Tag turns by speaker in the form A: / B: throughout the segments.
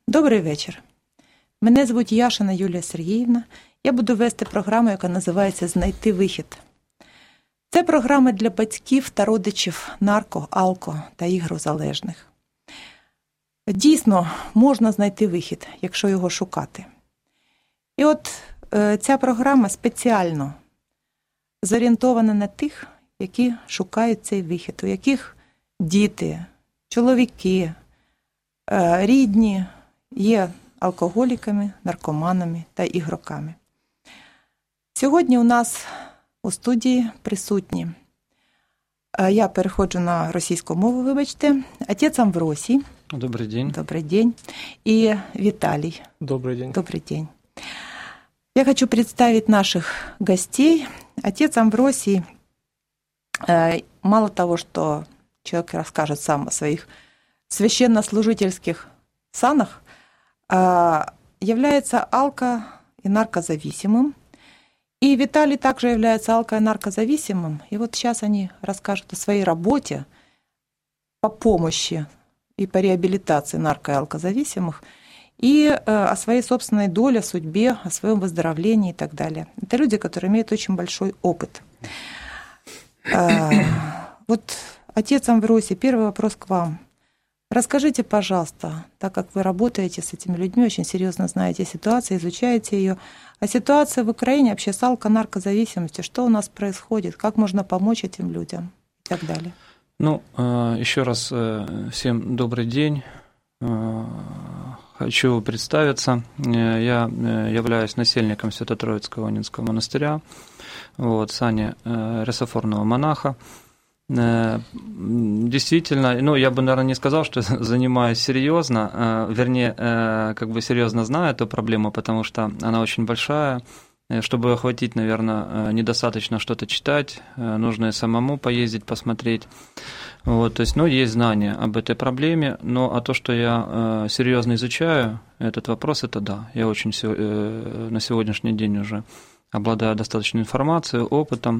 A: Добрий вечір. Мене звуть Яшина Юлія Сергіївна. Я буду вести програму, яка називається «Знайти вихід». Це програма для батьків та родичів нарко-, алко- та ігрозалежних. Дійсно, можна знайти вихід, якщо його шукати. І от ця програма спеціально зорієнтована на тих, які шукають цей вихід, у яких діти, чоловіки, рідні є алкоголіками, наркоманами та ігроками. Сьогодні у нас у студії присутні, я переходжу на російську мову, вибачте, отець Амвросій.
B: Добрый день.
A: Добрый день. И Виталий.
C: Добрый день.
A: Добрый день. Я хочу представить наших гостей. Отец Амвросий, мало того, что человек расскажет сам о своих священнослужительских санах, является алко- и наркозависимым. И Виталий также является алко- и наркозависимым. И вот сейчас они расскажут о своей работе по помощи и по реабилитации нарко- и алкозависимых, и о своей собственной доле, судьбе, о своем выздоровлении и так далее. Это люди, которые имеют очень большой опыт. Вот, отец Амвросий, первый вопрос к вам. Расскажите, пожалуйста, так как вы работаете с этими людьми, очень серьезно знаете ситуацию, изучаете ее, о ситуации в Украине вообще с алко- наркозависимостью, что у нас происходит, как можно помочь этим людям и так далее.
B: Ну, еще раз всем добрый день. Хочу представиться. Я являюсь насельником Свято-Троицкого Онинского монастыря, сане ресофорного монаха. Действительно, ну, я бы, наверное, не сказал, что занимаюсь серьезно, вернее, как бы серьезно знаю эту проблему, потому что она очень большая. Чтобы охватить, наверное, недостаточно что-то читать, нужно и самому поездить, посмотреть. То есть, есть знания об этой проблеме, но то, что я серьезно изучаю этот вопрос, это да. Я очень на сегодняшний день уже обладаю достаточной информацией, опытом.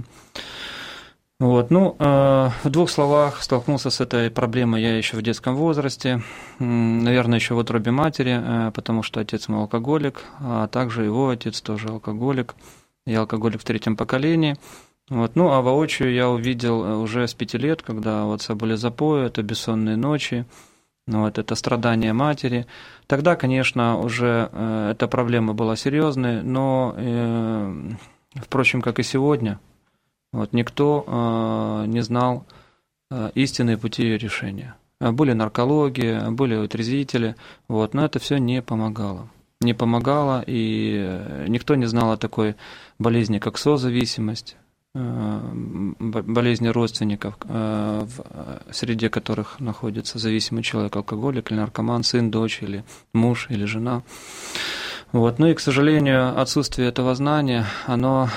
B: В двух словах, столкнулся с этой проблемой я еще в детском возрасте, наверное, еще в утробе матери, потому что отец мой алкоголик, а также его отец тоже алкоголик, я алкоголик в третьем поколении. А воочию я увидел уже с 5 лет, когда у отца были запои, это бессонные ночи, это страдания матери. Тогда, конечно, уже эта проблема была серьезной, но, впрочем, как и сегодня, никто не знал истинные пути ее решения. Были наркологи, были отрезвители, но это все не помогало. Не помогало, и никто не знал о такой болезни, как созависимость, болезни родственников, в среде которых находится зависимый человек, алкоголик или наркоман, сын, дочь или муж или жена. И, к сожалению, отсутствие этого знания, оно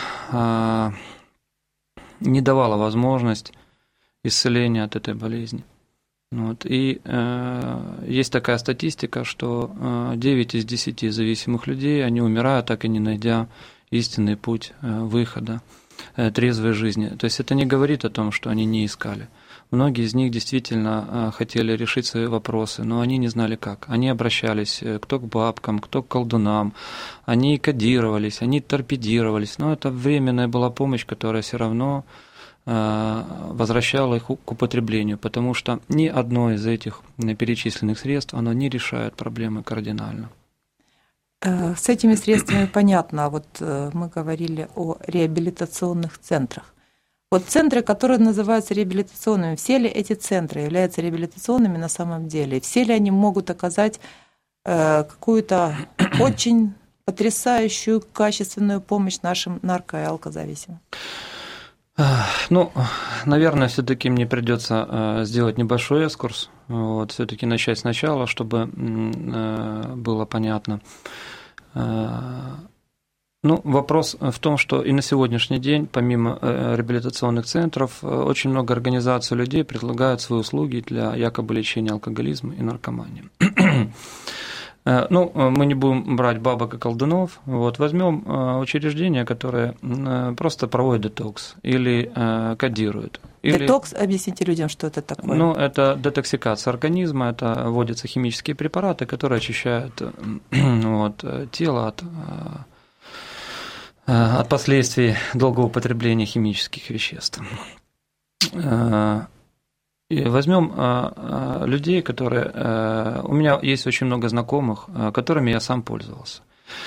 B: не давала возможность исцеления от этой болезни. И есть такая статистика, что 9 из 10 зависимых людей, они умирают, так и не найдя истинный путь выхода, трезвой жизни. То есть это не говорит о том, что они не искали. Многие из них действительно хотели решить свои вопросы, но они не знали как. Они обращались кто к бабкам, кто к колдунам, они кодировались, они торпедировались. Но это временная была помощь, которая все равно возвращала их к употреблению, потому что ни одно из этих перечисленных средств, оно не решает проблемы кардинально.
A: С этими средствами понятно. Мы говорили о реабилитационных центрах. Центры, которые называются реабилитационными, все ли эти центры являются реабилитационными на самом деле? Все ли они могут оказать какую-то очень потрясающую, качественную помощь нашим нарко- и алкозависимым?
B: Наверное, все-таки мне придется сделать небольшой экскурс, все-таки начать сначала, чтобы было понятно. Вопрос в том, что и на сегодняшний день, помимо реабилитационных центров, очень много организаций людей предлагают свои услуги для якобы лечения алкоголизма и наркомании. Мы не будем брать бабок и колдунов, возьмем учреждения, которые просто проводят детокс или кодируют.
A: Детокс, объясните людям, что это такое.
B: Ну, это детоксикация организма, это вводятся химические препараты, которые очищают тело от последствий долгого употребления химических веществ. И возьмем людей, которые... У меня есть очень много знакомых, которыми я сам пользовался.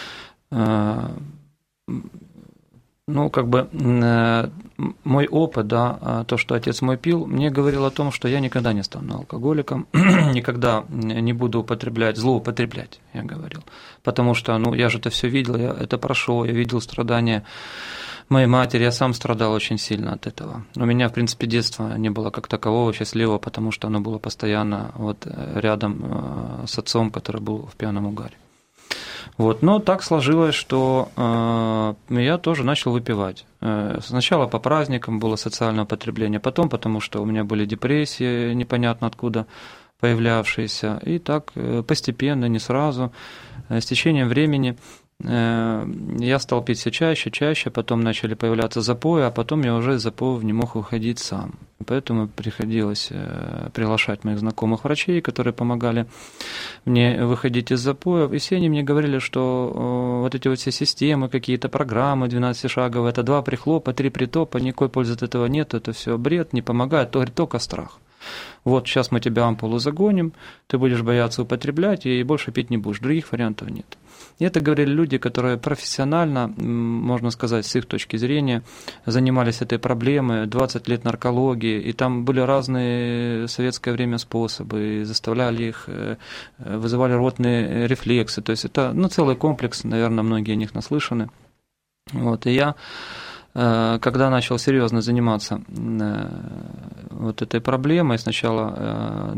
B: Ну, как бы мой опыт, да, то, что отец мой пил, мне говорил о том, что я никогда не стану алкоголиком, никогда не буду злоупотреблять, я говорил. Потому что, ну, я же это все видел, я это прошел, я видел страдания моей матери, я сам страдал очень сильно от этого. У меня, в принципе, детства не было как такового счастливого, потому что оно было постоянно вот рядом с отцом, который был в пьяном угаре. Вот, но так сложилось, что я тоже начал выпивать. Сначала по праздникам было социальное употребление, потом потому что у меня были депрессии, непонятно откуда появлявшиеся, и так постепенно, не сразу, с течением времени я стал пить все чаще, потом начали появляться запои, а потом я уже из запоев не мог выходить сам. Поэтому приходилось приглашать моих знакомых врачей, которые помогали мне выходить из запоев. И все они мне говорили, что вот эти вот все системы, какие-то программы 12-шаговые, это 2 прихлопа, 3 притопа, никакой пользы от этого нет, это все бред, не помогает, только страх. Вот сейчас мы тебя ампулу загоним, ты будешь бояться употреблять и больше пить не будешь, других вариантов нет. И это говорили люди, которые профессионально, можно сказать, с их точки зрения, занимались этой проблемой, 20 лет наркологии, и там были разные в советское время способы, и заставляли их, вызывали рвотные рефлексы, то есть это целый комплекс, наверное, многие о них наслышаны. Вот, и я, когда начал серьезно заниматься вот этой проблемой, сначала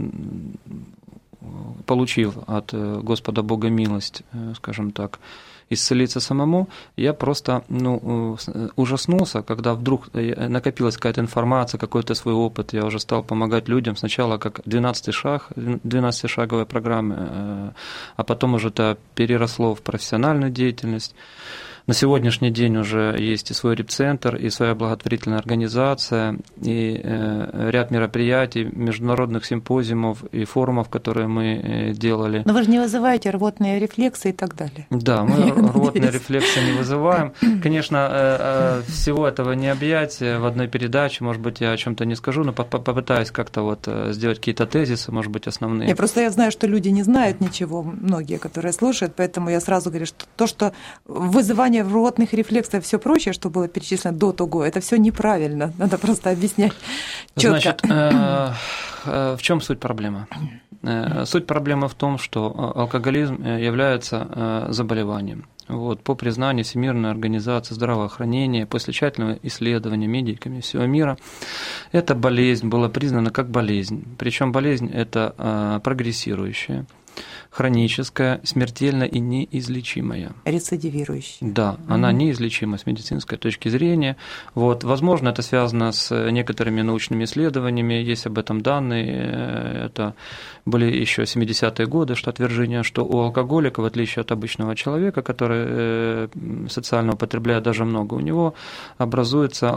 B: получив от Господа Бога милость, скажем так, исцелиться самому, я просто ужаснулся, когда вдруг накопилась какая-то информация, какой-то свой опыт, я уже стал помогать людям, сначала как 12-шаговая программа, а потом уже это переросло в профессиональную деятельность. На сегодняшний день уже есть и свой репцентр, и своя благотворительная организация, и ряд мероприятий, международных симпозиумов и форумов, которые мы делали.
A: Но вы же не вызываете рвотные рефлексы и так далее.
B: Да, мы рвотные рефлексы не вызываем. Конечно, всего этого не объять в одной передаче, может быть, я о чем-то не скажу, но попытаюсь как-то вот сделать какие-то тезисы, может быть, основные.
A: Я знаю, что люди не знают ничего, многие, которые слушают, поэтому я сразу говорю, что то, что вызывание рвотных рефлексов и все прочее, что было перечислено до того, это все неправильно. Надо просто объяснять четко.
B: Значит, в чем суть проблемы? Суть проблемы в том, что алкоголизм является заболеванием. Вот, по признанию Всемирной организации здравоохранения, после тщательного исследования медиками всего мира, эта болезнь была признана как болезнь. Причем болезнь это прогрессирующая, хроническая, смертельная и неизлечимая.
A: Рецидивирующая.
B: Да, она неизлечима с медицинской точки зрения. Вот, возможно, это связано с некоторыми научными исследованиями, есть об этом данные. Это были еще 70-е годы, что отвержение, что у алкоголика, в отличие от обычного человека, который социально употребляет даже много, у него образуется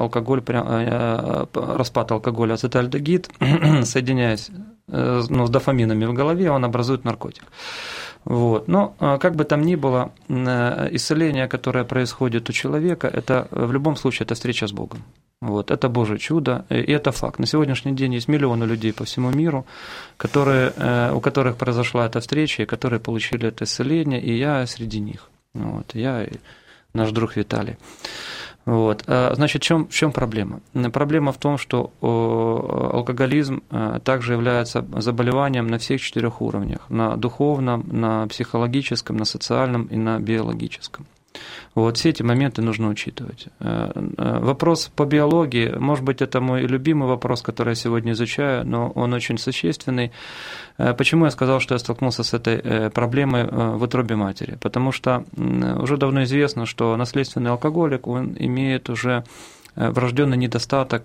B: распад алкоголя, ацетальдегид, соединяясь с дофаминами в голове, он образует наркотик. Вот. Но как бы там ни было, исцеление, которое происходит у человека, это в любом случае это встреча с Богом. Вот. Это Божье чудо, и это факт. На сегодняшний день есть миллионы людей по всему миру, у которых произошла эта встреча, и которые получили это исцеление, и я среди них. Вот. Я и наш друг Виталий. Вот. Значит, в чем проблема? Проблема в том, что алкоголизм также является заболеванием на всех 4 уровнях: на духовном, на психологическом, на социальном и на биологическом. Вот все эти моменты нужно учитывать. Вопрос по биологии, может быть, это мой любимый вопрос, который я сегодня изучаю, но он очень существенный. Почему я сказал, что я столкнулся с этой проблемой в утробе матери? Потому что уже давно известно, что наследственный алкоголик, он имеет уже врожденный недостаток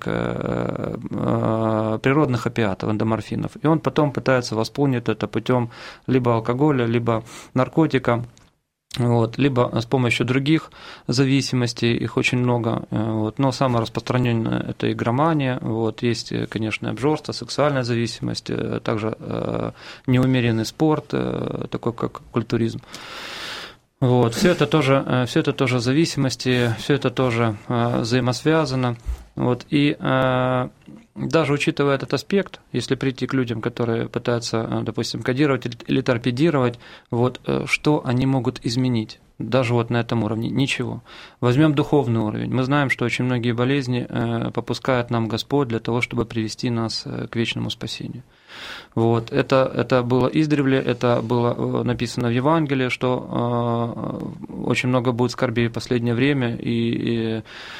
B: природных опиатов, эндоморфинов, и он потом пытается восполнить это путем либо алкоголя, либо наркотика. Вот, либо с помощью других зависимостей, их очень много, вот, но самое распространенное – это игромания, вот, есть, конечно, обжорство, сексуальная зависимость, также неумеренный спорт, такой как культуризм. Вот, все это тоже зависимости, все это тоже взаимосвязано. Вот, и даже учитывая этот аспект, если прийти к людям, которые пытаются, допустим, кодировать или торпедировать, вот, что они могут изменить? Даже вот на этом уровне ничего. Возьмем духовный уровень. Мы знаем, что очень многие болезни попускает нам Господь для того, чтобы привести нас к вечному спасению. Вот. Это было издревле, это было написано в Евангелии, что очень много будет скорбей в последнее время, и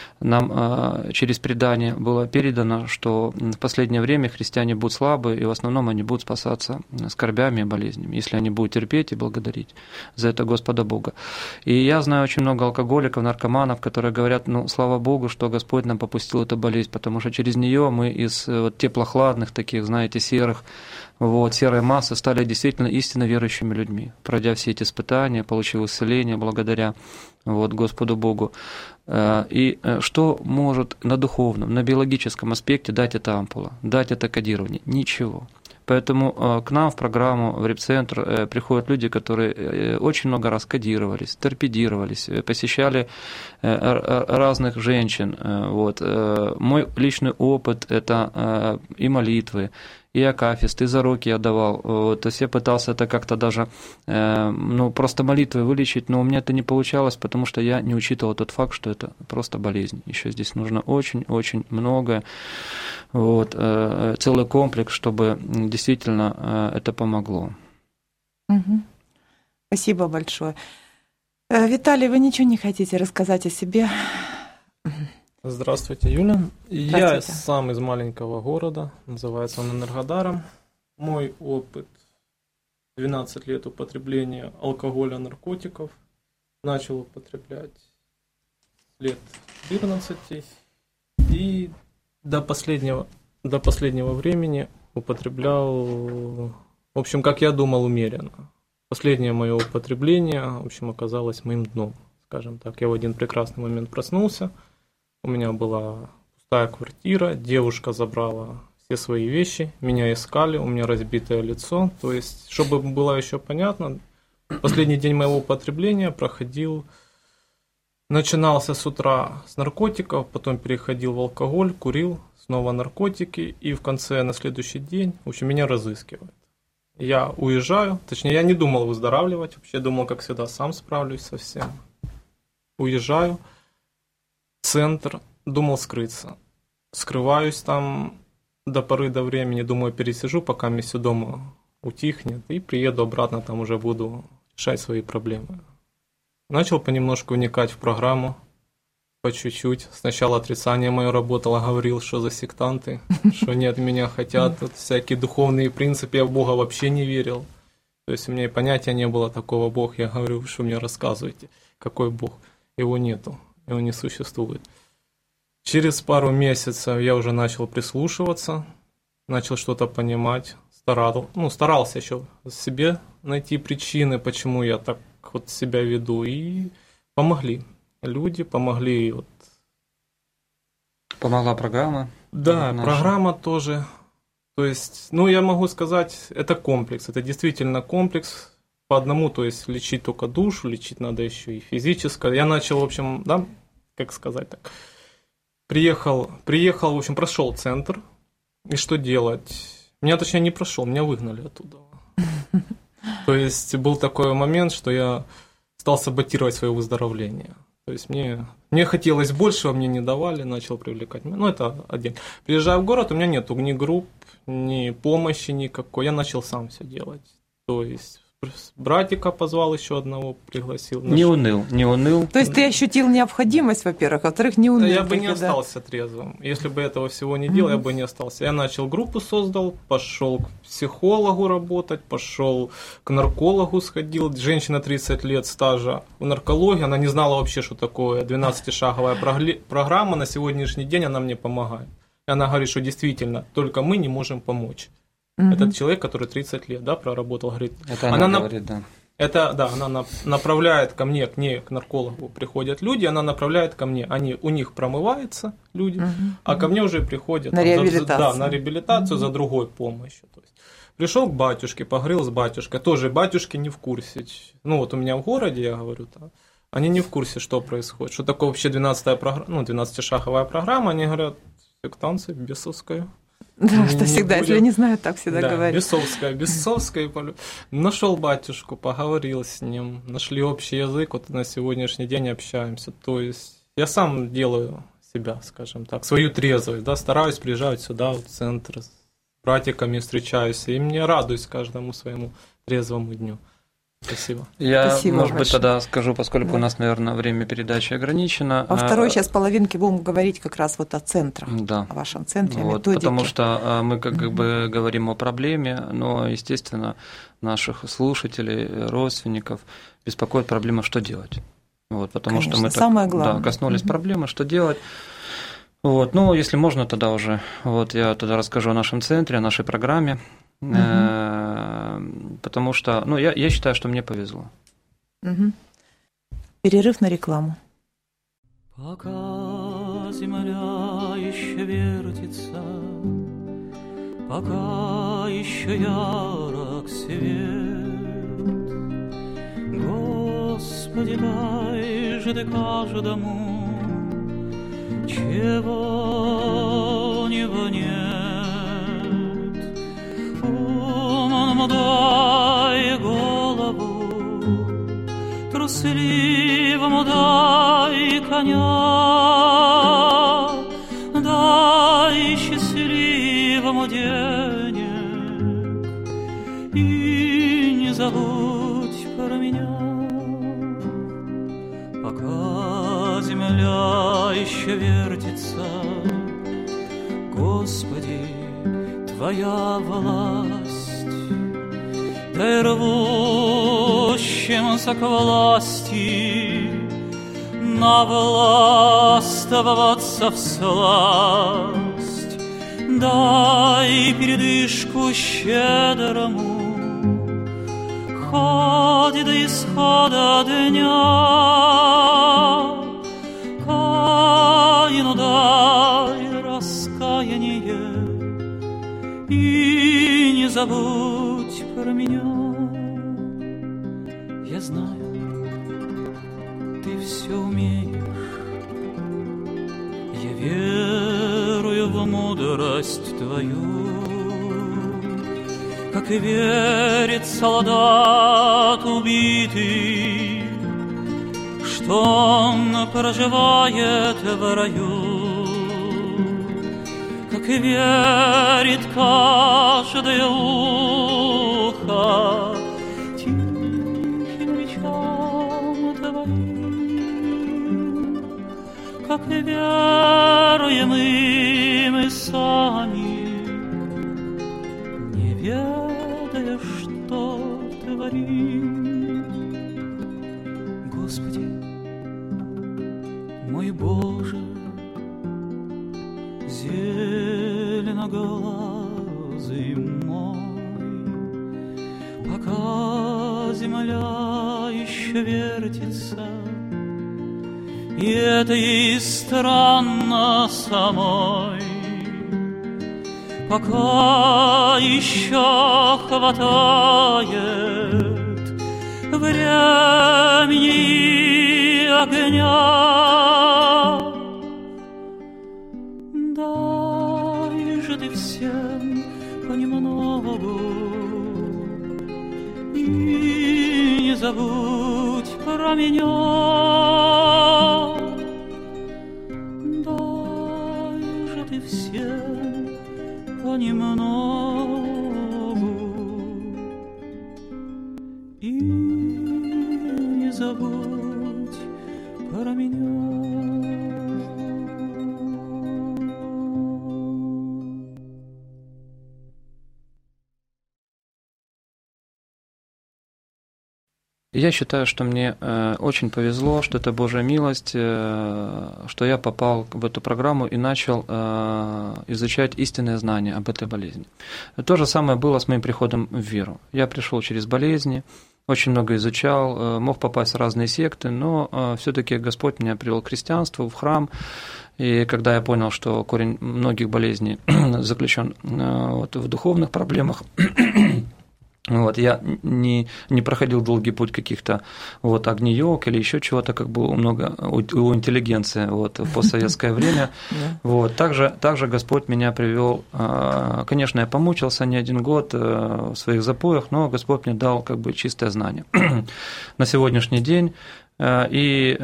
B: нам через предание было передано, что в последнее время христиане будут слабы, и в основном они будут спасаться скорбями и болезнями, если они будут терпеть и благодарить за это Господа Бога. И я знаю очень много алкоголиков, наркоманов, которые говорят, слава Богу, что Господь нам попустил эту болезнь, потому что через нее мы из вот теплохладных таких, знаете, серых, вот, серой массы стали действительно истинно верующими людьми, пройдя все эти испытания, получив исцеление благодаря вот, Господу Богу. И что может на духовном, на биологическом аспекте дать эта ампула, дать это кодирование? Ничего. Поэтому к нам в программу, в репцентр приходят люди, которые очень много раз кодировались, торпедировались, посещали разных женщин. Вот. Мой личный опыт – это и молитвы, и акафист, и зароки я давал. Вот, то есть я пытался это как-то даже просто молитвой вылечить, но у меня это не получалось, потому что я не учитывал тот факт, что это просто болезнь. Еще здесь нужно очень-очень многое, вот, целый комплекс, чтобы действительно это помогло.
A: Угу. Спасибо большое. Виталий, вы ничего не хотите рассказать о себе?
C: Здравствуйте, Юля. Я сам из маленького города, называется он Энергодаром. Мой опыт 12 лет употребления алкоголя, наркотиков. Начал употреблять лет 14 и до последнего времени употреблял, в общем, как я думал, умеренно. Последнее мое употребление, в общем, оказалось моим дном, скажем так. Я в один прекрасный момент проснулся. У меня была пустая квартира, девушка забрала все свои вещи, меня искали, у меня разбитое лицо. То есть, чтобы было еще понятно, последний день моего употребления начинался с утра с наркотиков, потом переходил в алкоголь, курил, снова наркотики, и в конце, на следующий день, в общем, меня разыскивают. Я уезжаю, точнее, я не думал выздоравливать, вообще думал, как всегда, сам справлюсь со всем. Уезжаю. Центр, думал скрыться. Скрываюсь там до поры до времени, думаю, пересижу, пока мне все дома утихнет, и приеду обратно, там уже буду решать свои проблемы. Начал понемножку вникать в программу, по чуть-чуть. Сначала отрицание мое работало, говорил, что за сектанты, что они от меня хотят, всякие духовные принципы, я в Бога вообще не верил. То есть у меня и понятия не было такого Бога, я говорю, что мне рассказываете, какой Бог, его нету. Его не существует. Через пару месяцев я уже начал прислушиваться, начал что-то понимать, старался еще себе найти причины, почему я так вот себя веду, и помогли. Люди помогли. Вот.
B: Помогла программа?
C: Да, программа тоже. То есть, я могу сказать, это комплекс, это действительно комплекс. По одному, то есть лечить только душу, лечить надо еще и физическое. Я начал, в общем, как сказать так, приехал, в общем, прошел центр, и что делать? Меня, точнее, не прошел, меня выгнали оттуда. То есть был такой момент, что я стал саботировать свое выздоровление. То есть мне хотелось большего, мне не давали, начал привлекать. Это один. Приезжаю в город, у меня нету ни групп, ни помощи никакой, я начал сам все делать. То есть братика позвал еще одного, пригласил.
B: Не уныл.
A: То есть ты ощутил необходимость, во-первых, а во-вторых, не уныл.
C: Я бы не остался трезвым. Если бы этого всего не делал, я бы не остался. Я начал группу создал, пошел к психологу работать, пошел к наркологу сходил. Женщина 30 лет стажа в наркологии, она не знала вообще, что такое 12-шаговая программа. На сегодняшний день она мне помогает. И она говорит, что действительно, только мы не можем помочь. Этот человек, который 30 лет, проработал, говорит...
B: Это она говорит, да.
C: Это, да, она направляет ко мне, к ней, к наркологу приходят люди, она направляет ко мне, у них промываются люди, а ко мне уже приходят
A: на реабилитацию.
C: На реабилитацию за другой помощью. То есть пришел к батюшке, поговорил с батюшкой, тоже батюшки не в курсе. Ну вот у меня в городе, я говорю, да, они не в курсе, что происходит, что такое вообще 12-шаговая программа, они говорят, сектанция бесовская.
A: Да, что всегда, если не знаю, так всегда говорят.
C: Бесовская. Нашел батюшку, поговорил с ним, нашли общий язык, вот на сегодняшний день общаемся. То есть я сам делаю себя, скажем так, свою трезвость, да, стараюсь приезжать сюда, в центр, с братиками встречаюсь, и мне радуюсь каждому своему трезвому дню. Спасибо.
B: Я,
A: Спасибо
B: может
A: большое.
B: быть, тогда скажу, поскольку у нас, наверное, время передачи ограничено.
A: Во второй часть половинки будем говорить как раз вот о центрах,
B: да.
A: о вашем центре, о
B: вот,
A: методике.
B: потому что мы как бы говорим о проблеме, но, естественно, наших слушателей, родственников беспокоит проблема, что делать. Вот, потому
A: Конечно,
B: что мы
A: самое главное.
B: Да, коснулись проблемы, что делать. Вот, ну, если можно, тогда уже вот я тогда расскажу о нашем центре, о нашей программе. Потому что, ну, я считаю, что мне повезло.
A: Перерыв на рекламу.
D: Пока земля еще вертится, пока еще ярок свет, Господи, дай же ты каждому, чего-нибудь нет. Умному дай голову, трусливому дай коня, дай счастливому денег и не забудь про меня. Пока земля еще вертится, Господи, Твоя власть, дай рвущимся к власти навластвоваться всласть, дай передышку щедрому, хоть до исхода дня, Каину дай раскаяние и не забудь про меня. Я знаю, ты все умеешь, я верую в мудрость твою, как и верит солдат убитый, что он проживает в раю, как и верит каждое ухо тихим речам твоим, как и веруем и мы сами, не ведая, что творим. Господи, мой Боже, зеленоглазый мой, пока земля еще вертится, и это ей странно самой, пока еще хватает времени и огня, дай же ты всем понемногу и не забудь про меня. Дай же ты всем понемногу и не забудь про меня.
B: Я считаю, что мне очень повезло, что это Божья милость, что я попал в эту программу и начал изучать истинное знание об этой болезни. То же самое было с моим приходом в веру. Я пришел через болезни, очень много изучал, мог попасть в разные секты, но все-таки Господь меня привел к христианству, в храм. И когда я понял, что корень многих болезней заключен вот в духовных проблемах, вот, я не проходил долгий путь каких-то вот огни-йог или еще чего-то, как было много у интеллигенции вот, в постсоветское время. Вот, также Господь меня привел. Конечно, я помучился не один год в своих запоях, но Господь мне дал как бы чистое знание. На сегодняшний день. И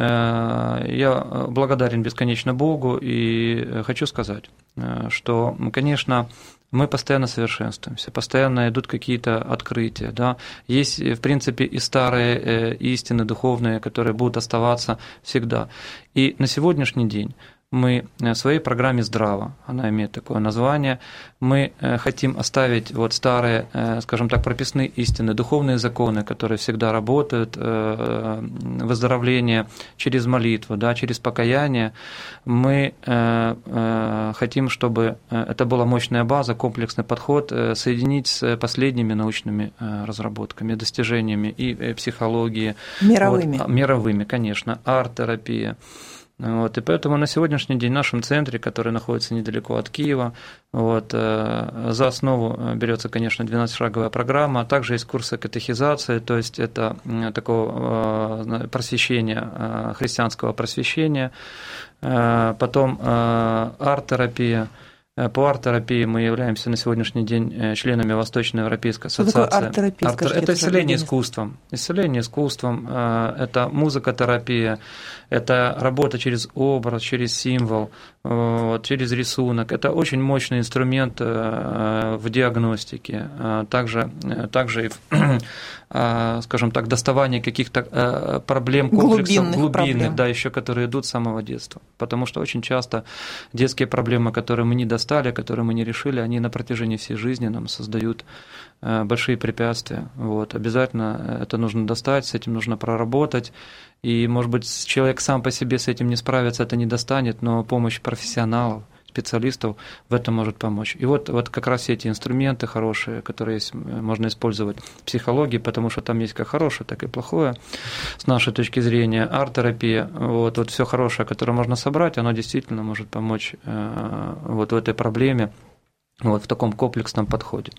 B: я благодарен бесконечно Богу и хочу сказать, что, конечно, мы постоянно совершенствуемся, постоянно идут какие-то открытия. Да? Есть, в принципе, и старые истины духовные, которые будут оставаться всегда. И на сегодняшний день мы в своей программе «Здраво», она имеет такое название, мы хотим оставить вот старые, скажем так, прописные истины, духовные законы, которые всегда работают, выздоровление через молитву, да, через покаяние. Мы хотим, чтобы это была мощная база, комплексный подход, соединить с последними научными разработками, достижениями и психологии.
A: Мировыми.
B: Вот, мировыми, конечно, арт-терапия. Вот, и поэтому на сегодняшний день в нашем центре, который находится недалеко от Киева, вот, за основу берется, конечно, 12-шаговая программа, а также есть курсы катехизации, то есть это такого просвещения, христианского просвещения, потом арт-терапия. По арт-терапии мы являемся на сегодняшний день членами Восточноевропейской ассоциации.
A: Что такое арт-терапия?
B: Это исцеление искусством. Исцеление искусством, это музыкотерапия, это работа через образ, через символ, вот, через рисунок. Это очень мощный инструмент в диагностике, также и в, скажем так, доставание каких-то проблем, комплексов глубинных, да, еще которые идут с самого детства. Потому что очень часто детские проблемы, которые мы не достали, которые мы не решили, они на протяжении всей жизни нам создают большие препятствия. Вот. Обязательно это нужно достать, с этим нужно проработать. И, может быть, человек сам по себе с этим не справится, это не достанет, но помощь профессионалов, специалистов в этом может помочь. И вот как раз все эти инструменты хорошие, которые можно использовать в психологии, потому что там есть как хорошее, так и плохое, с нашей точки зрения. Арт-терапия, вот все хорошее, которое можно собрать, оно действительно может помочь вот в этой проблеме, вот в таком комплексном подходе.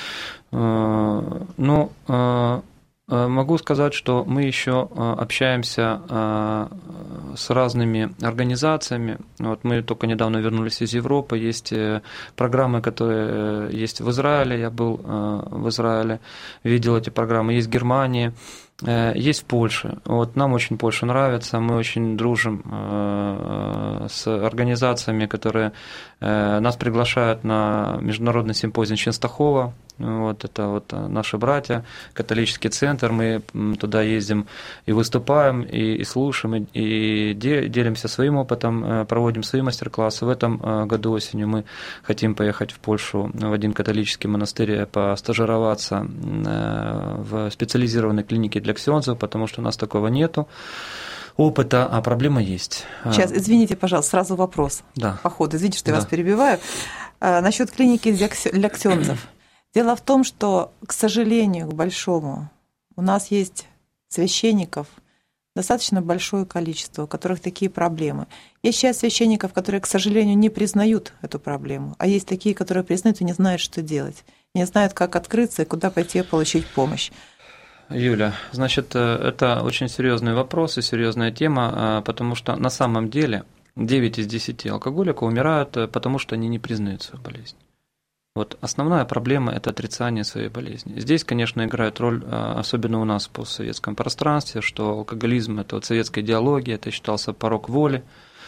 B: Ну, могу сказать, что мы еще общаемся с разными организациями. Вот мы только недавно вернулись из Европы. Есть программы, которые есть в Израиле. Я был в Израиле, видел эти программы. Есть в Германии, есть в Польше. Вот нам очень Польша нравится. Мы очень дружим с организациями, которые нас приглашают на международный симпозиум Ченстахова. Вот это вот наши братья, католический центр, мы туда ездим и выступаем, и слушаем, и делимся своим опытом, проводим свои мастер-классы. В этом году осенью мы хотим поехать в Польшу в один католический монастырь, постажироваться в специализированной клинике для ксензов, потому что у нас такого нету опыта, а проблема есть.
A: Сейчас, извините, пожалуйста, сразу вопрос.
B: Да.
A: По ходу, извините, что я вас перебиваю. Насчет клиники для ксензов. Дело в том, что, к сожалению, к большому, у нас есть священников достаточно большое количество, у которых такие проблемы. Есть часть священников, которые, к сожалению, не признают эту проблему, а есть такие, которые признают и не знают, что делать, не знают, как открыться и куда пойти получить помощь.
B: Юля, значит, это очень серьезный вопрос и серьезная тема, потому что на самом деле 9 из 10 алкоголиков умирают, потому что они не признают свою болезнь. Вот основная проблема – это отрицание своей болезни. Здесь, конечно, играет роль, особенно у нас в постсоветском пространстве, что алкоголизм – это вот советская идеология, это считался порок воли,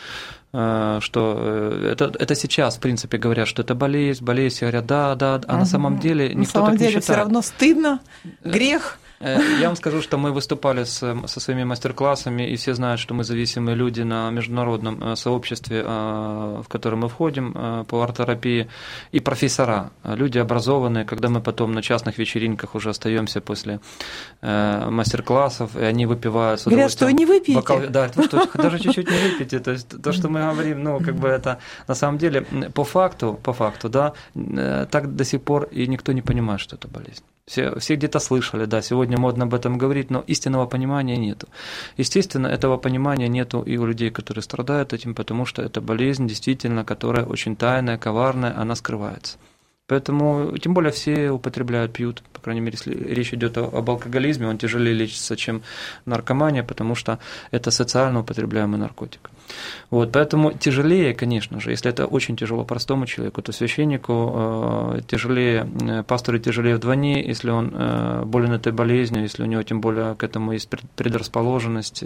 B: что это сейчас, в принципе, говорят, что это болезнь, все говорят, да, а на самом деле никто так не считает. На самом деле
A: все равно стыдно, грех.
B: Я вам скажу, что мы выступали со своими мастер-классами, и все знают, что мы зависимые люди на международном сообществе, в которое мы входим по арт-терапии, и профессора, люди образованные, когда мы потом на частных вечеринках уже остаемся после мастер-классов, и они выпивают с удовольствием.
A: Говорят, что вы не выпьете.
B: Бокал, да, что даже чуть-чуть не выпьете. То есть то, что мы говорим, ну, как бы это на самом деле по факту, да, так до сих пор и никто не понимает, что это болезнь. Все где-то слышали, да, сегодня сегодня модно об этом говорить, но истинного понимания нету. Естественно, этого понимания нету и у людей, которые страдают этим, потому что это болезнь, действительно, которая очень тайная, коварная, она скрывается. Поэтому, тем более, все употребляют, пьют, по крайней мере, если речь идет об алкоголизме, он тяжелее лечится, чем наркомания, потому что это социально употребляемый наркотик. Вот, поэтому тяжелее, конечно же, если это очень тяжело простому человеку, то священнику тяжелее, пастору тяжелее вдвойне, если он болен этой болезнью, если у него тем более к этому есть предрасположенность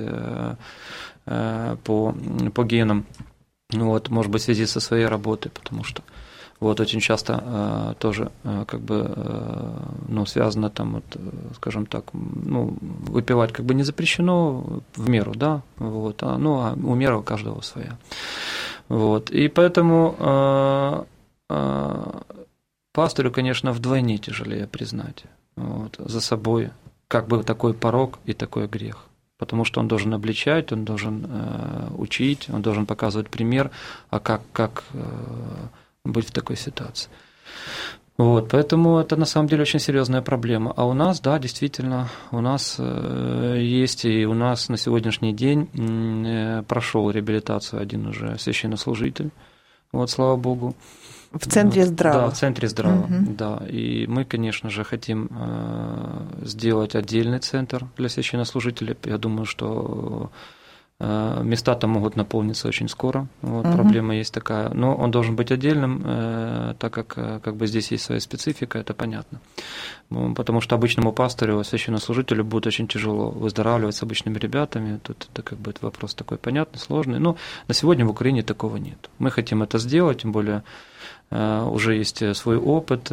B: по генам, вот, может быть, в связи со своей работой, потому что вот очень часто тоже как бы связано там, вот, скажем так, выпивать как бы не запрещено в меру, да, вот, а у меры у каждого своя. Вот, и поэтому пастырю, конечно, вдвойне тяжелее признать вот, за собой как бы такой порок и такой грех. Потому что он должен обличать, он должен учить, он должен показывать пример, а как быть в такой ситуации. Вот, поэтому это на самом деле очень серьезная проблема. А у нас, да, действительно, у нас есть, и у нас на сегодняшний день прошел реабилитацию один уже священнослужитель, вот, слава Богу.
A: В центре Здрава.
B: Да, в центре Здрава, да. И мы, конечно же, хотим сделать отдельный центр для священнослужителей. Я думаю, что места там могут наполниться очень скоро, вот, проблема есть такая, но он должен быть отдельным, так как бы здесь есть своя специфика, это понятно, потому что обычному пастырю, священнослужителю будет очень тяжело выздоравливать с обычными ребятами, тут это как бы это вопрос такой понятный, сложный, но на сегодня в Украине такого нет. Мы хотим это сделать, тем более уже есть свой опыт,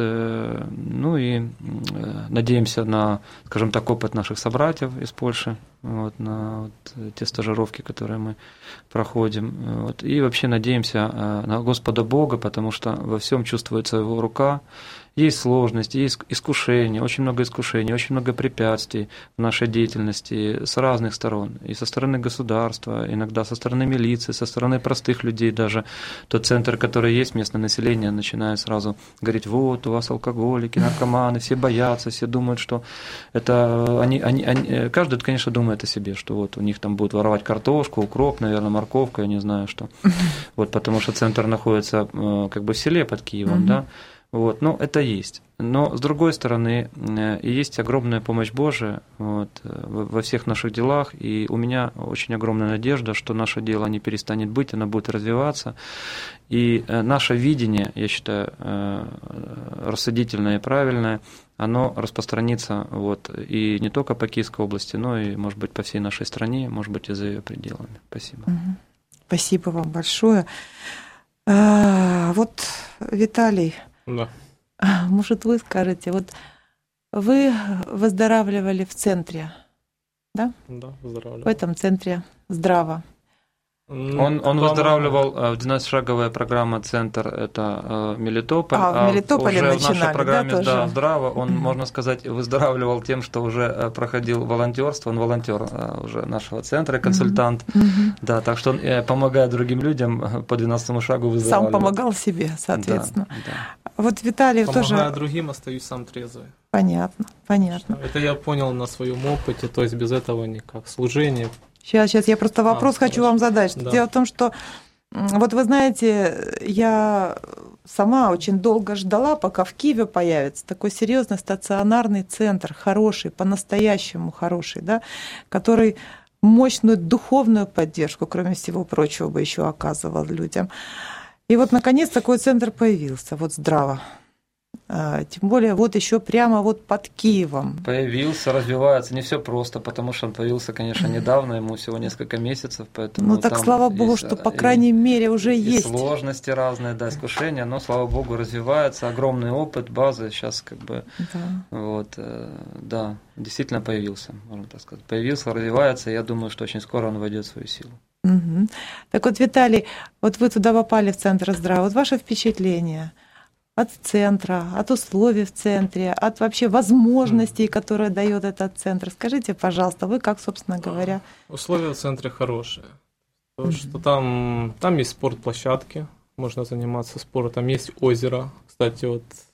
B: ну и надеемся на, скажем так, опыт наших собратьев из Польши, вот, на вот те стажировки, которые мы проходим, вот, и вообще надеемся на Господа Бога, потому что во всем чувствуется Его рука. Есть сложности, есть искушения, очень много препятствий в нашей деятельности с разных сторон. И со стороны государства, иногда со стороны милиции, со стороны простых людей даже. Тот центр, который есть, местное население начинает сразу говорить, вот, у вас алкоголики, наркоманы, все боятся, все думают, что это... Каждый, конечно, думает о себе, что вот у них там будут воровать картошку, укроп, наверное, морковку, я не знаю что. Вот, потому что центр находится как бы в селе под Киевом, да. Вот, но это есть. Но, с другой стороны, есть огромная помощь Божия вот, во всех наших делах, и у меня очень огромная надежда, что наше дело не перестанет быть, оно будет развиваться, и наше видение, я считаю, рассудительное и правильное, оно распространится вот, и не только по Киевской области, но и, может быть, по всей нашей стране, может быть, и за ее пределами. Спасибо.
A: Спасибо вам большое. Вот, Виталий,
C: да.
A: Может, вы скажете, вот вы выздоравливали в центре, да?
C: Да, выздоравливал.
A: В этом центре Здрава.
B: Он выздоравливал в 12-шаговая программа «Центр» – это Мелитополь.
A: В Мелитополе
B: уже
A: начинали,
B: в нашей программе,
A: да,
B: «Здрава», он, можно сказать, выздоравливал тем, что уже проходил волонтерство, он волонтер уже нашего центра, консультант. Да, так что он помогает другим людям по 12-му шагу выздоравливать.
A: Сам помогал себе, соответственно.
B: Да.
A: Вот Виталий
C: помогая
A: тоже…
C: Помогая другим, остаюсь сам трезвый.
A: Понятно.
C: Это я понял на своем опыте, то есть без этого никак. Служение…
A: Сейчас я просто вопрос хочу вам задать. Да. Дело в том, что, вот вы знаете, я сама очень долго ждала, пока в Киеве появится такой серьезный стационарный центр, хороший, по-настоящему хороший, да, который мощную духовную поддержку, кроме всего прочего, бы еще оказывал людям. И вот, наконец, такой центр появился, вот Здрава. Тем более вот еще прямо вот под Киевом.
B: Появился, развивается, не все просто, потому что он появился, конечно, недавно, ему всего несколько месяцев, поэтому
A: ну так слава Богу, что по крайней мере уже есть.
B: Сложности разные, да, искушения, но слава Богу развивается, огромный опыт, база сейчас как бы, вот, да, действительно появился, можно так сказать, появился, развивается, я думаю, что очень скоро он войдет в свою силу.
A: Угу. Так вот, Виталий, вот вы туда попали в Центр Здрава, вот ваше впечатление от центра, от условий в центре, от вообще возможностей, которые дает этот центр. Скажите, пожалуйста, вы как, собственно говоря?
C: Условия в центре хорошие. Потому что там есть спортплощадки, можно заниматься спортом, есть озеро. Кстати, вот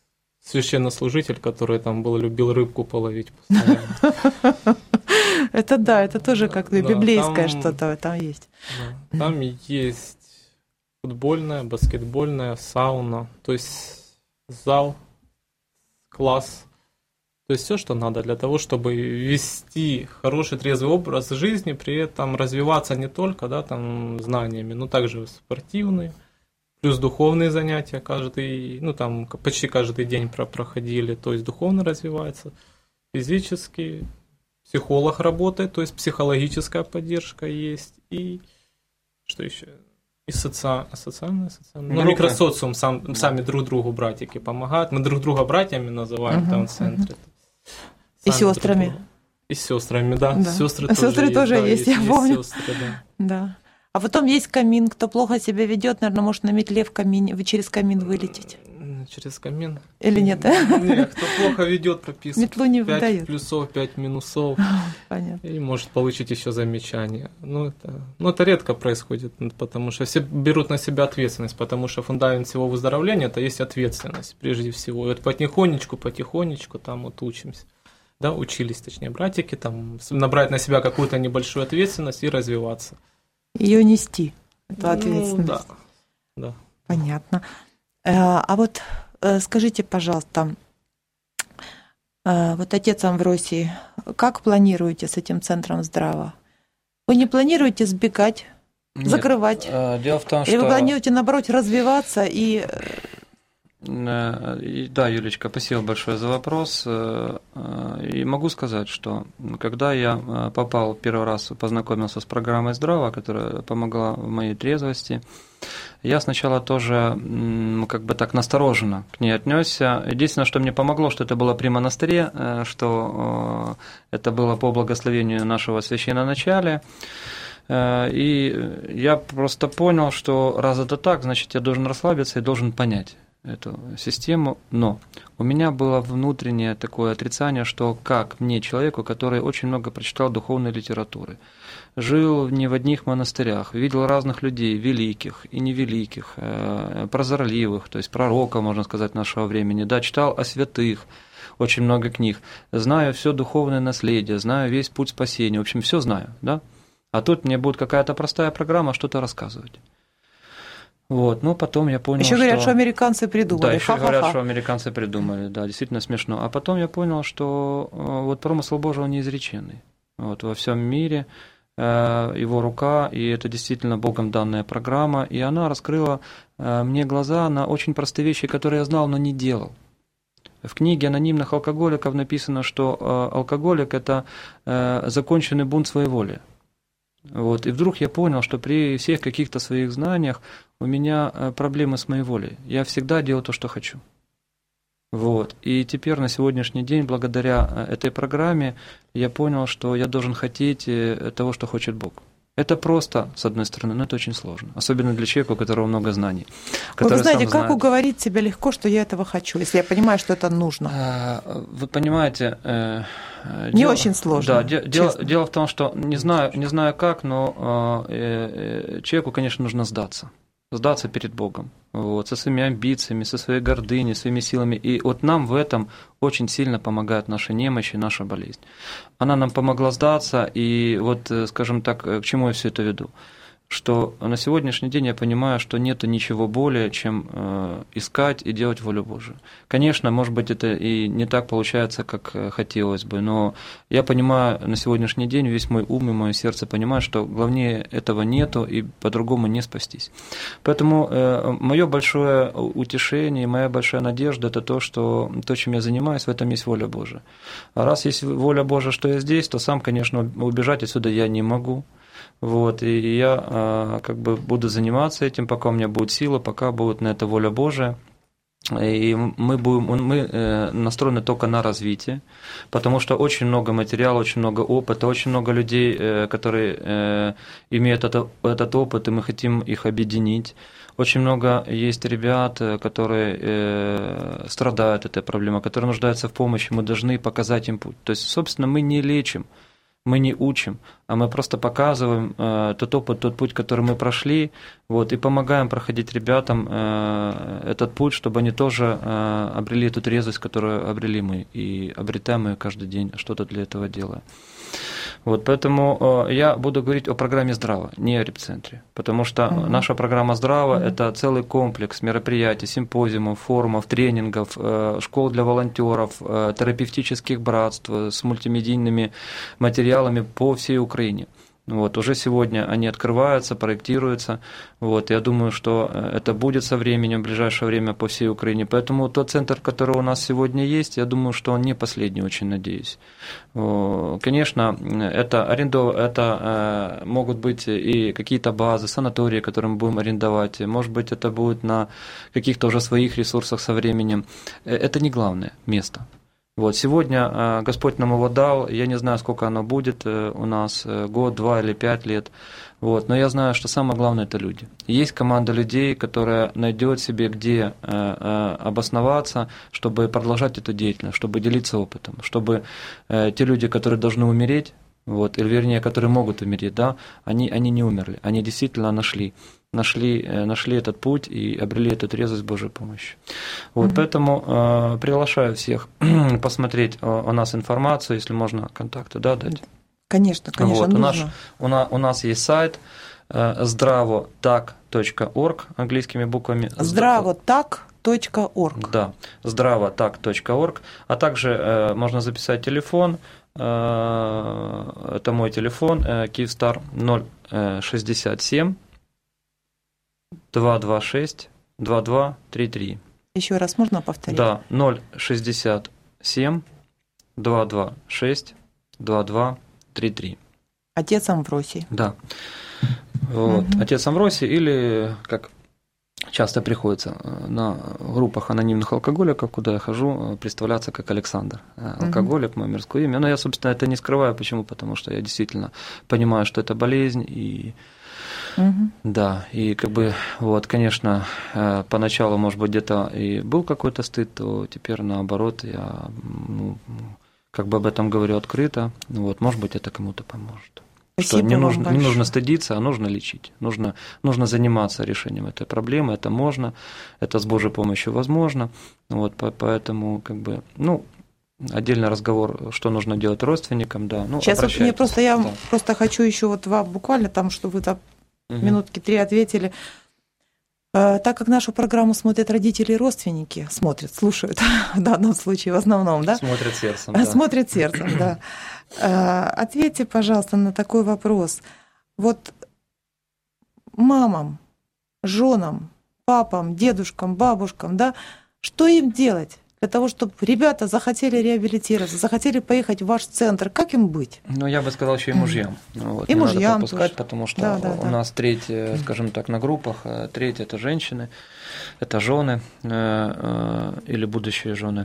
C: священнослужитель, который там любил рыбку половить постоянно.
A: Это да, это тоже как-то
C: Да,
A: библейское
C: там-
A: что-то там есть.
C: Да. Там есть футбольная, баскетбольная, сауна, то есть зал, класс. То есть все, что надо для того, чтобы вести хороший трезвый образ жизни, при этом развиваться не только там, знаниями, но также спортивные, плюс духовные занятия почти каждый день проходили, то есть духовно развивается, физически, психолог работает, то есть психологическая поддержка есть, и что еще? И социальная. Ну, микросоциум, сами друг другу братики помогают. Мы друг друга братьями называем там в центре.
A: И
C: Сами друг
A: сестрами.
C: друга. И сестрами, да.
A: Да.
C: Сестры
A: Тоже
C: да,
A: есть, я помню.
C: Сестры, да.
A: Да. А потом есть камин. Кто плохо себя ведет, наверное, может на метле через камин вылететь.
C: Через камин.
A: Или нет?
C: Нет, кто плохо ведет, прописывает.
A: Метлу не
C: 5
A: выдает.
C: плюсов, 5 минусов.
A: Понятно.
C: И может получить еще замечание. Это редко происходит, потому что все берут на себя ответственность, потому что фундамент всего выздоровления – это есть ответственность, прежде всего. И вот потихонечку там вот учимся. Да, учились, точнее, братики, там, набрать на себя какую-то небольшую ответственность и развиваться.
A: Ее нести, эту ответственность.
C: Да.
A: Понятно. А вот скажите, пожалуйста, вот отец Амвросий, как планируете с этим центром Здрава? Вы не планируете сбегать,
B: Нет,
A: закрывать?
B: Дело в том,
A: Или вы
B: что...
A: планируете, наоборот, развиваться и...
B: Да, Юлечка, спасибо большое за вопрос. И могу сказать, что когда я попал первый раз, познакомился с программой «Здрава», которая помогла в моей трезвости, я сначала тоже как бы так настороженно к ней отнесся. Единственное, что мне помогло, что это было при монастыре, что это было по благословению нашего священноначалия. И я просто понял, что раз это так, значит, я должен расслабиться и должен понять эту систему, но у меня было внутреннее такое отрицание, что как мне, человеку, который очень много прочитал духовной литературы, жил не в одних монастырях, видел разных людей, великих и невеликих, прозорливых, то есть пророков, можно сказать, нашего времени, да, читал о святых, очень много книг, знаю все духовное наследие, знаю весь путь спасения, в общем, все знаю, да, а тут мне будет какая-то простая программа что-то рассказывать. Вот, но потом я понял,
A: Еще говорят, что американцы придумали.
B: Да, еще говорят, что американцы придумали, да, действительно смешно. А потом я понял, что вот промысел Божий, он неизреченный. Вот во всем мире его рука, и это действительно Богом данная программа, и она раскрыла мне глаза на очень простые вещи, которые я знал, но не делал. В книге анонимных алкоголиков написано, что алкоголик – это законченный бунт своеволия. Вот. И вдруг я понял, что при всех каких-то своих знаниях у меня проблемы с моей волей. Я всегда делаю то, что хочу. Вот. И теперь на сегодняшний день, благодаря этой программе, я понял, что я должен хотеть того, что хочет Бог. Это просто, с одной стороны, но это очень сложно. Особенно для человека, у которого много знаний.
A: Вы знаете, как уговорить себя легко, что я этого хочу, если я понимаю, что это нужно?
B: Вы понимаете...
A: Не очень сложно.
B: Да, дело в том, что не знаю как, но человеку, конечно, нужно сдаться перед Богом, вот, со своими амбициями, со своей гордыней, своими силами. И вот нам в этом очень сильно помогает наша немощь и наша болезнь. Она нам помогла сдаться, и вот, скажем так, к чему я все это веду? Что на сегодняшний день я понимаю, что нет ничего более, чем искать и делать волю Божию. Конечно, может быть, это и не так получается, как хотелось бы, но я понимаю на сегодняшний день, весь мой ум и мое сердце понимают, что главнее этого нету и по-другому не спастись. Поэтому мое большое утешение, моя большая надежда – это то, что то, чем я занимаюсь, в этом есть воля Божия. А раз есть воля Божия, что я здесь, то сам, конечно, убежать отсюда я не могу. Вот, и я как бы буду заниматься этим, пока у меня будет сила, пока будет на это воля Божия. И мы настроены только на развитие, потому что очень много материала, очень много опыта, очень много людей, которые имеют этот опыт, и мы хотим их объединить. Очень много есть ребят, которые страдают этой проблемой, которые нуждаются в помощи, мы должны показать им путь. То есть, собственно, мы не лечим. мы не учим, а мы просто показываем тот опыт, тот путь, который мы прошли, вот, и помогаем проходить ребятам этот путь, чтобы они тоже обрели эту трезвость, которую обрели мы, и обретаем ее каждый день, что-то для этого делая. Вот, поэтому я буду говорить о программе «Здраво», не о репцентре, потому что наша программа «Здраво» – это целый комплекс мероприятий, симпозиумов, форумов, тренингов, школ для волонтеров, терапевтических братств с мультимедийными материалами по всей Украине. Вот, уже сегодня они открываются, проектируются. Вот, я думаю, что это будет со временем, в ближайшее время по всей Украине. Поэтому тот центр, который у нас сегодня есть, я думаю, что он не последний, очень надеюсь. Конечно, это могут быть и какие-то базы, санатории, которые мы будем арендовать. Может быть, это будет на каких-то уже своих ресурсах со временем. Это не главное место. Вот, сегодня Господь нам его дал, я не знаю, сколько оно будет у нас, год, 2 или 5 лет, вот, но я знаю, что самое главное – это люди. Есть команда людей, которая найдет себе, где обосноваться, чтобы продолжать эту деятельность, чтобы делиться опытом, чтобы те люди, которые должны умереть, вот, или вернее, которые могут умереть, да, они не умерли, они действительно нашли этот путь и обрели эту трезвость с Божьей помощью. Вот, поэтому приглашаю всех посмотреть у нас информацию, если можно контакты, да, дать.
A: Конечно,
B: вот,
A: нужно.
B: У нас есть сайт zdravotak.org английскими буквами.
A: Zdravotak.org.
B: Да, zdravotak.org, а также можно записать телефон. Это мой телефон, Kyivstar 067 226 2233.
A: Еще раз можно повторить?
B: Да, 067 226 2233.
A: Отец Амвросий.
B: Да. Вот. Отец Амвросий, или, как часто приходится на группах анонимных алкоголиков, куда я хожу, представляться как Александр. Алкоголик, мое мирское имя. Но я, собственно, это не скрываю. Почему? Потому что я действительно понимаю, что это болезнь, и да, и как бы, вот, конечно, поначалу, может быть, где-то и был какой-то стыд, то теперь, наоборот, я как бы об этом говорю открыто, вот, может быть, это кому-то поможет. Что не нужно стыдиться, а нужно лечить, нужно заниматься решением этой проблемы, это можно, это с Божьей помощью возможно, вот, поэтому, как бы, отдельный разговор, что нужно делать родственникам, да.
A: Сейчас вот мне просто хочу еще вот вам буквально там, чтобы вы там минутки 3 ответили. Так как нашу программу смотрят родители и родственники, слушают в данном случае в основном, да?
B: Смотрят сердцем, да.
A: Смотрят сердцем, да. Ответьте, пожалуйста, на такой вопрос. Вот мамам, женам, папам, дедушкам, бабушкам, да, что им делать для того, чтобы ребята захотели реабилитироваться, захотели поехать в ваш центр? Как им быть?
B: Я бы сказал, еще и мужьям. Вот,
A: и
B: не
A: мужьям
B: надо пропускать,
A: тоже.
B: Потому что у нас треть, скажем так, на группах, треть – это женщины, это жены или будущие жены.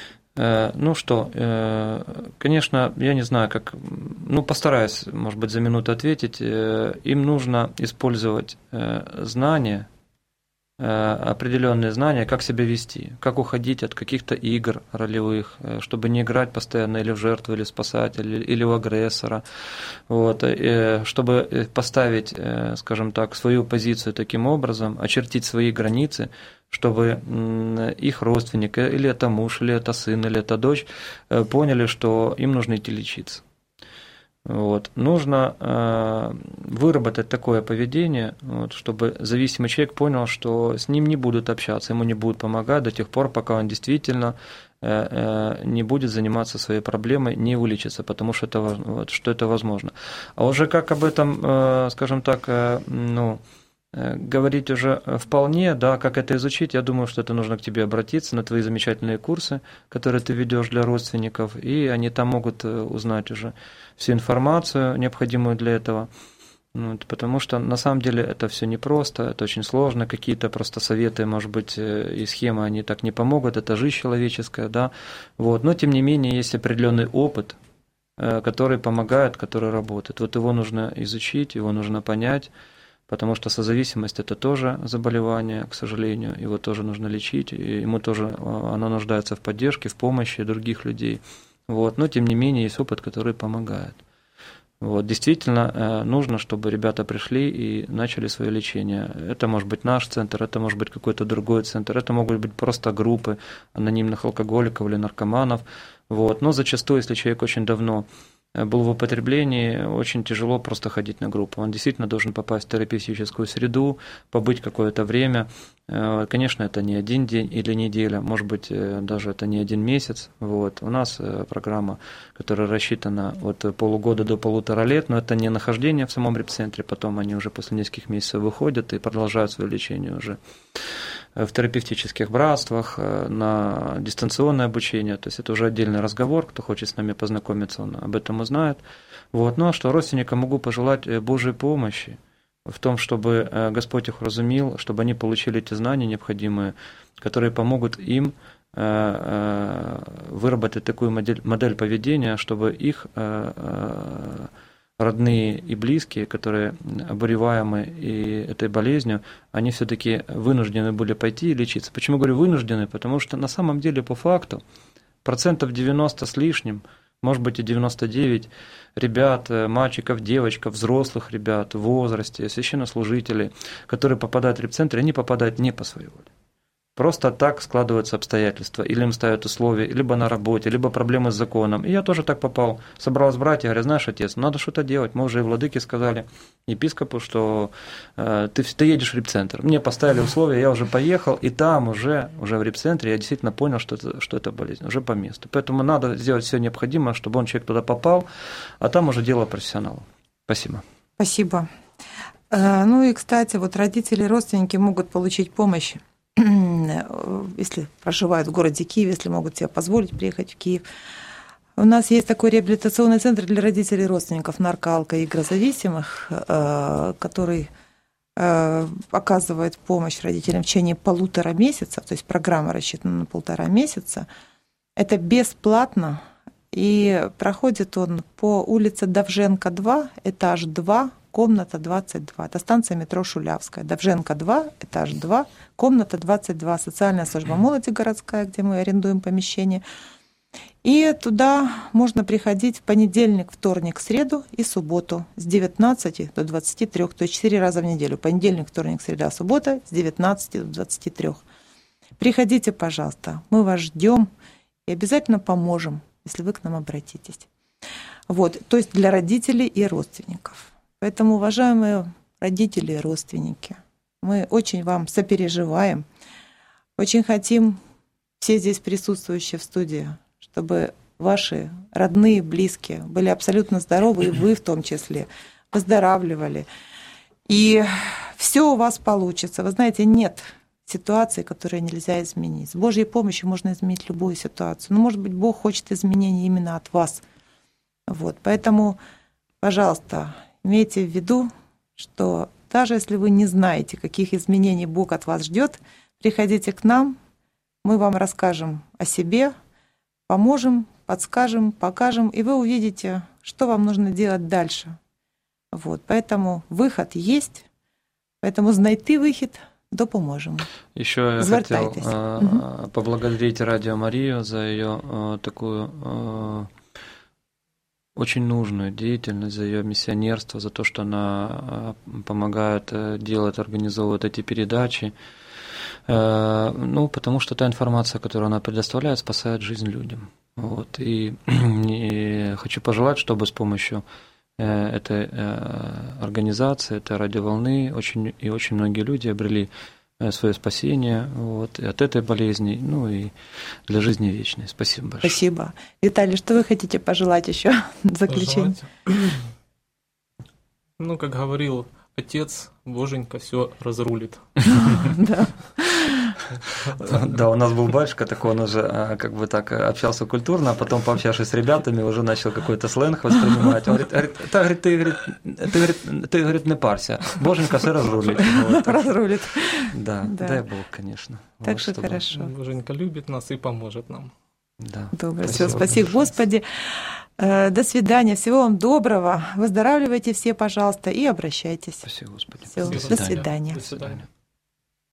B: Конечно, я не знаю, как, постараюсь, может быть, за минуту ответить. Им нужно использовать знания, определенные знания, как себя вести, как уходить от каких-то игр ролевых, чтобы не играть постоянно или в жертву, или в спасателя, или в агрессора, вот, чтобы поставить, скажем так, свою позицию таким образом, очертить свои границы, чтобы их родственник, или это муж, или это сын, или это дочь, поняли, что им нужно идти лечиться. Вот. Нужно выработать такое поведение, чтобы зависимый человек понял, что с ним не будут общаться, ему не будут помогать до тех пор, пока он действительно не будет заниматься своей проблемой, не вылечится, потому что это возможно. А уже как об этом, скажем так, говорить уже вполне, да, как это изучить, я думаю, что это нужно к тебе обратиться на твои замечательные курсы, которые ты ведешь для родственников, и они там могут узнать уже всю информацию, необходимую для этого. Потому что на самом деле это все непросто, это очень сложно, какие-то просто советы, может быть, и схемы, они так не помогут, это жизнь человеческая, да, вот. Но тем не менее есть определенный опыт, который помогает, который работает. Вот его нужно изучить, его нужно понять. Потому что созависимость – это тоже заболевание, к сожалению, его тоже нужно лечить, и ему тоже оно нуждается в поддержке, в помощи других людей. Вот. Но, тем не менее, есть опыт, который помогает. Вот, действительно, нужно, чтобы ребята пришли и начали свое лечение. Это может быть наш центр, это может быть какой-то другой центр, это могут быть просто группы анонимных алкоголиков или наркоманов. Вот. Но зачастую, если человек очень давно был в употреблении, очень тяжело просто ходить на группу. Он действительно должен попасть в терапевтическую среду, побыть какое-то время. Конечно, это не один день или неделя, может быть, даже это не один месяц. Вот. У нас программа, которая рассчитана от полугода до 1,5 лет, но это не нахождение в самом репцентре, потом они уже после нескольких месяцев выходят и продолжают свое лечение уже в терапевтических братствах, на дистанционное обучение, то есть это уже отдельный разговор, кто хочет с нами познакомиться, он об этом узнает. Вот. Ну а что родственникам могу пожелать Божьей помощи в том, чтобы Господь их разумел, чтобы они получили эти знания необходимые, которые помогут им выработать такую модель поведения, чтобы их родные и близкие, которые обуреваемы и этой болезнью, они все-таки вынуждены были пойти и лечиться. Почему говорю вынуждены? Потому что на самом деле по факту 90% с лишним, может быть и 99 ребят, мальчиков, девочек, взрослых ребят в возрасте, священнослужителей, которые попадают в репцентр, они попадают не по своей воле. Просто так складываются обстоятельства. Или им ставят условия, либо на работе, либо проблемы с законом. И я тоже так попал. Собралась братья, говорят, знаешь, отец, надо что-то делать. Мы уже и владыке сказали, епископу, что ты едешь в репцентр. Мне поставили условия, я уже поехал, и там уже в репцентре я действительно понял, что это болезнь, уже по месту. Поэтому надо сделать все необходимое, чтобы человек туда попал, а там уже дело профессионалов. Спасибо.
A: Спасибо. Ну и, кстати, вот родители и родственники могут получить помощь, если проживают в городе Киев, если могут себе позволить приехать в Киев. У нас есть такой реабилитационный центр для родителей и родственников нарко-алко- и игрозависимых, который оказывает помощь родителям в течение 1,5 месяца, то есть программа рассчитана на 1,5 месяца. Это бесплатно, и проходит он по улице Довженко, 2, этаж 2, комната 22. Это станция метро Шулявская. Довженко, 2, этаж 2, комната 22. Социальная служба молоди городская, где мы арендуем помещение. И туда можно приходить в понедельник, вторник, среду и субботу с 19 до 23, то есть 4 раза в неделю. Понедельник, вторник, среда, суббота с 19 до 23. Приходите, пожалуйста, мы вас ждем и обязательно поможем, если вы к нам обратитесь. Вот, то есть для родителей и родственников. Поэтому, уважаемые родители и родственники, мы очень вам сопереживаем, очень хотим, все здесь присутствующие в студии, чтобы ваши родные, близкие были абсолютно здоровы, и вы в том числе выздоравливали. И все у вас получится. Вы знаете, нет ситуации, которые нельзя изменить. С Божьей помощью можно изменить любую ситуацию. Но, может быть, Бог хочет изменений именно от вас. Вот. Поэтому, пожалуйста, имейте в виду, что даже если вы не знаете, каких изменений Бог от вас ждет, приходите к нам, мы вам расскажем о себе, поможем, подскажем, покажем, и вы увидите, что вам нужно делать дальше. Вот. Поэтому выход есть, поэтому знайти выход допоможем.
B: Еще я хотел поблагодарить Радио Марию за ее такую очень нужную деятельность, за ее миссионерство, за то, что она помогает делать, организовывать эти передачи. Ну, потому что та информация, которую она предоставляет, спасает жизнь людям. Вот. И хочу пожелать, чтобы с помощью этой организации, этой радиоволны очень многие люди обрели свое спасение вот, и от этой болезни, ну и для жизни вечной. Спасибо большое.
A: Спасибо. Виталий, что вы хотите пожелать еще в заключение?
C: Ну, как говорил отец, Боженька все разрулит.
B: Да, у нас был батюшка такой, он уже как бы так общался культурно, а потом, пообщавшись с ребятами, уже начал какой-то сленг воспринимать. Он говорит, ты, говорит, не парься, Боженька все разрулит.
A: Разрулит.
B: Да, дай Бог, конечно.
A: Так что хорошо.
C: Боженька любит нас и поможет нам.
B: Да.
A: Добро, все, спасибо, Господи. До свидания, всего вам доброго. Выздоравливайте все, пожалуйста, и обращайтесь.
B: Спасибо, Господи.
A: Все, до свидания.
C: До свидания.